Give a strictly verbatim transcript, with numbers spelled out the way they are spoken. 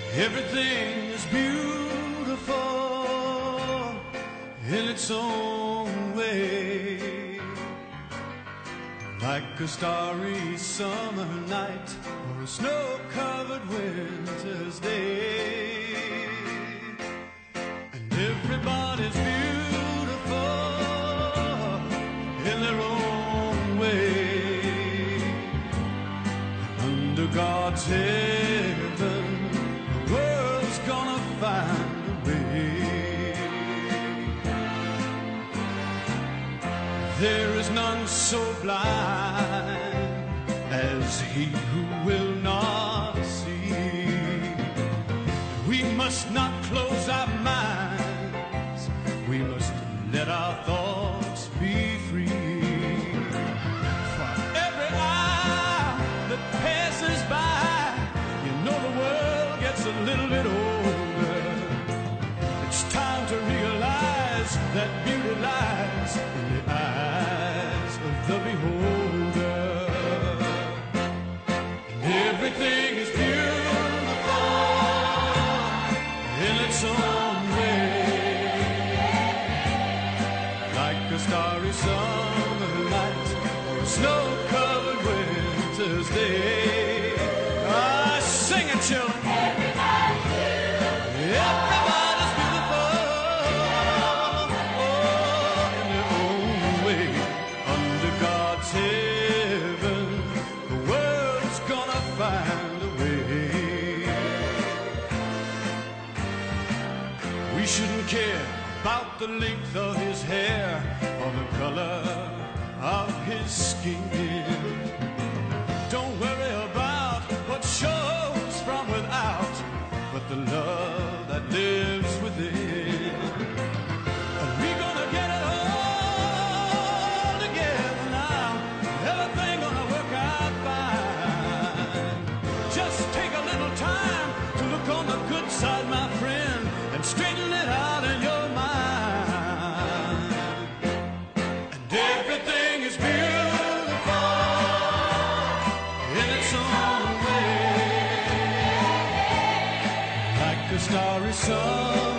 Everything is beautiful in its own way, like a starry summer night or a snow-covered winter's day. And everybody's beautiful in their own way. Under God's heaven, the world's gonna find a way. There is none so blind as he who will not see. We must not close our minds, we must let our thoughts be free. For every hour that passes by, you know the world gets a little bit older. It's time to realize that beauty lies in the eyes of the beholder. And everything is beautiful in its own way, like a starry summer night or a snow-covered winter's day. Ah, sing it, children. Everybody's beautiful. Everybody's beautiful. Oh, in their own way. Under God's heaven, the world's gonna find a way. We shouldn't care about the length of his hair or the color of his skin. Don't worry about what shows from without, but the love that lives within. And we're gonna get it all together now. Everything gonna work out fine. Just take a little time to look on the good side, my friend, and straighten it out in your mind. And everything is beautiful in its own way, like a starry sun.